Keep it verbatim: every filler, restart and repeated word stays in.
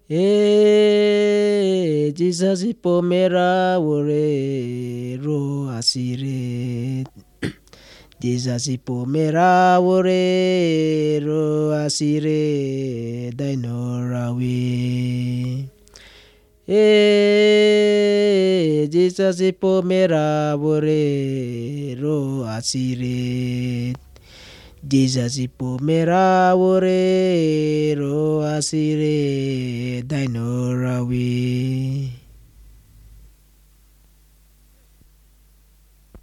Ee Jesus ipomera wore ro asire. Jesus ipomera wore ro asire dainorawe. Ee Jesus ipomera wore ro asire. Jesus ipomera wore ro asire dainorawe.